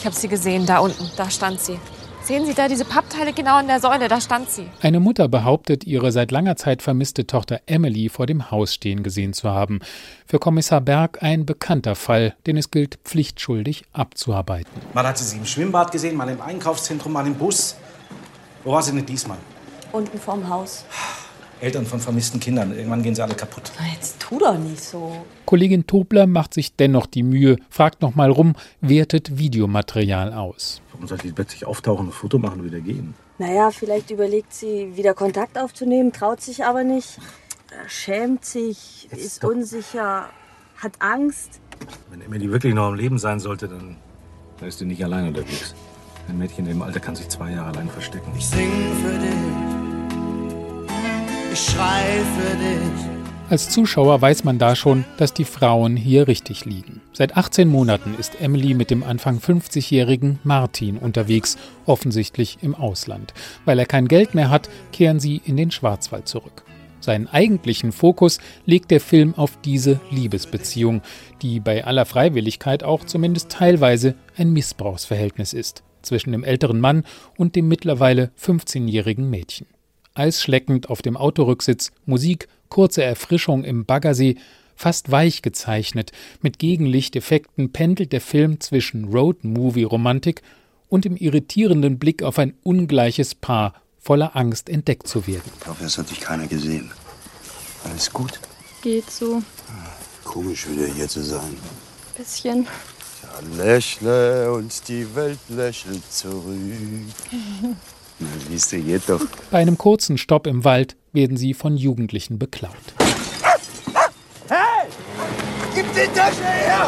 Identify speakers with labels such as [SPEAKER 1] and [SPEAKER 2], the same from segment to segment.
[SPEAKER 1] Ich habe sie gesehen, da unten, da stand sie. Sehen Sie da diese Pappteile genau an der Säule, da stand sie.
[SPEAKER 2] Eine Mutter behauptet, ihre seit langer Zeit vermisste Tochter Emily vor dem Haus stehen gesehen zu haben. Für Kommissar Berg ein bekannter Fall, den es gilt, pflichtschuldig abzuarbeiten.
[SPEAKER 3] Mal hat sie im Schwimmbad gesehen, mal im Einkaufszentrum, mal im Bus. Wo war sie denn diesmal?
[SPEAKER 4] Unten vorm Haus.
[SPEAKER 3] Eltern von vermissten Kindern, irgendwann gehen sie alle kaputt.
[SPEAKER 4] Na, jetzt tu doch nicht so.
[SPEAKER 2] Kollegin Tobler macht sich dennoch die Mühe, fragt noch mal rum, wertet Videomaterial aus.
[SPEAKER 3] Warum sollte die plötzlich auftauchen, ein Foto machen und wieder gehen?
[SPEAKER 4] Naja, vielleicht überlegt sie, wieder Kontakt aufzunehmen, traut sich aber nicht, schämt sich, ist unsicher, hat Angst.
[SPEAKER 3] Wenn Emily wirklich noch am Leben sein sollte, dann ist sie nicht allein unterwegs. Ein Mädchen im Alter kann sich 2 Jahre allein verstecken.
[SPEAKER 5] Ich sing für dich. Ich schrei für dich.
[SPEAKER 2] Als Zuschauer weiß man da schon, dass die Frauen hier richtig liegen. Seit 18 Monaten ist Emily mit dem Anfang 50-jährigen Martin unterwegs, offensichtlich im Ausland. Weil er kein Geld mehr hat, kehren sie in den Schwarzwald zurück. Seinen eigentlichen Fokus legt der Film auf diese Liebesbeziehung, die bei aller Freiwilligkeit auch zumindest teilweise ein Missbrauchsverhältnis ist, zwischen dem älteren Mann und dem mittlerweile 15-jährigen Mädchen. Eisschleckend auf dem Autorücksitz, Musik, kurze Erfrischung im Baggersee, fast weich gezeichnet, mit Gegenlichteffekten pendelt der Film zwischen Road-Movie-Romantik und dem irritierenden Blick auf ein ungleiches Paar, voller Angst entdeckt zu werden.
[SPEAKER 6] Ich hoffe, es hat dich keiner gesehen. Alles gut?
[SPEAKER 7] Geht so.
[SPEAKER 6] Komisch, wieder hier zu sein.
[SPEAKER 7] Bisschen.
[SPEAKER 6] Ja, lächle und die Welt lächelt zurück. Na, siehst du, geht doch.
[SPEAKER 2] Bei einem kurzen Stopp im Wald werden sie von Jugendlichen beklaut.
[SPEAKER 5] Hey! Gib die Tasche her!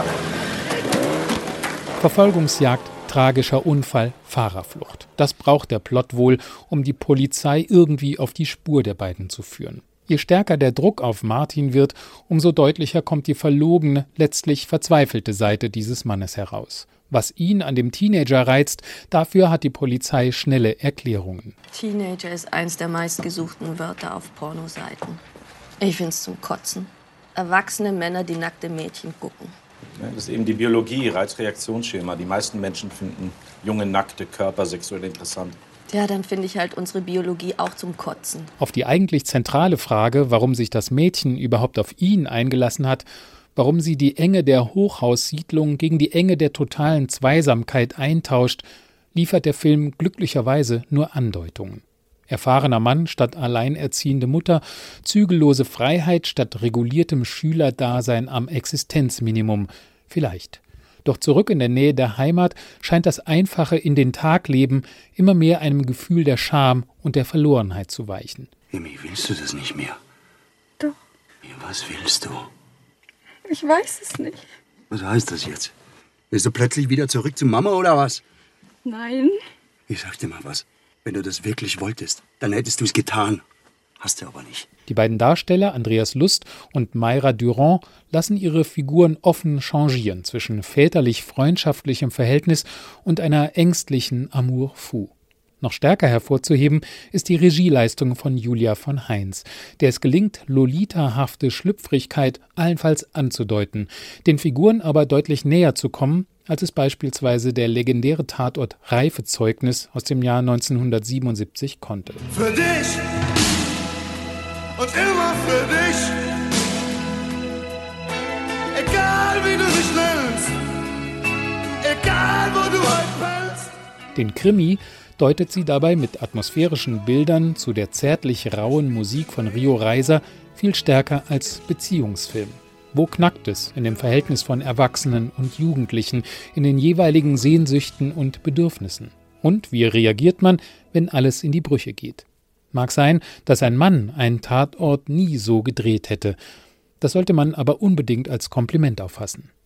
[SPEAKER 2] Verfolgungsjagd, tragischer Unfall, Fahrerflucht. Das braucht der Plot wohl, um die Polizei irgendwie auf die Spur der beiden zu führen. Je stärker der Druck auf Martin wird, umso deutlicher kommt die verlogene, letztlich verzweifelte Seite dieses Mannes heraus. Was ihn an dem Teenager reizt, dafür hat die Polizei schnelle Erklärungen.
[SPEAKER 4] Teenager ist eins der meistgesuchten Wörter auf Pornoseiten. Ich find's zum Kotzen. Erwachsene Männer, die nackte Mädchen gucken.
[SPEAKER 3] Ja, das ist eben die Biologie, Reizreaktionsschema. Die meisten Menschen finden junge, nackte Körper sexuell interessant.
[SPEAKER 4] Ja, dann finde ich halt unsere Biologie auch zum Kotzen.
[SPEAKER 2] Auf die eigentlich zentrale Frage, warum sich das Mädchen überhaupt auf ihn eingelassen hat, warum sie die Enge der Hochhaussiedlung gegen die Enge der totalen Zweisamkeit eintauscht, liefert der Film glücklicherweise nur Andeutungen. Erfahrener Mann statt alleinerziehende Mutter, zügellose Freiheit statt reguliertem Schülerdasein am Existenzminimum. Vielleicht. Doch zurück in der Nähe der Heimat scheint das einfache in den Tag Leben immer mehr einem Gefühl der Scham und der Verlorenheit zu weichen.
[SPEAKER 6] Emmy, willst du das nicht mehr?
[SPEAKER 7] Doch.
[SPEAKER 6] Was willst du?
[SPEAKER 7] Ich weiß es nicht.
[SPEAKER 6] Was heißt das jetzt? Willst du plötzlich wieder zurück zu Mama oder was?
[SPEAKER 7] Nein.
[SPEAKER 6] Ich sag dir mal was. Wenn du das wirklich wolltest, dann hättest du es getan. Hast du aber nicht.
[SPEAKER 2] Die beiden Darsteller, Andreas Lust und Mayra Durand, lassen ihre Figuren offen changieren zwischen väterlich-freundschaftlichem Verhältnis und einer ängstlichen Amour fou. Noch stärker hervorzuheben ist die Regieleistung von Julia von Heinz, der es gelingt, lolitahafte Schlüpfrigkeit allenfalls anzudeuten, den Figuren aber deutlich näher zu kommen, als es beispielsweise der legendäre Tatort Reifezeugnis aus dem Jahr 1977 konnte.
[SPEAKER 5] Für dich und immer für dich. Egal wie du mich nennst, egal wo du heute fällst.
[SPEAKER 2] Den Krimi deutet sie dabei mit atmosphärischen Bildern zu der zärtlich rauen Musik von Rio Reiser viel stärker als Beziehungsfilm. Wo knackt es in dem Verhältnis von Erwachsenen und Jugendlichen, in den jeweiligen Sehnsüchten und Bedürfnissen? Und wie reagiert man, wenn alles in die Brüche geht? Mag sein, dass ein Mann einen Tatort nie so gedreht hätte. Das sollte man aber unbedingt als Kompliment auffassen.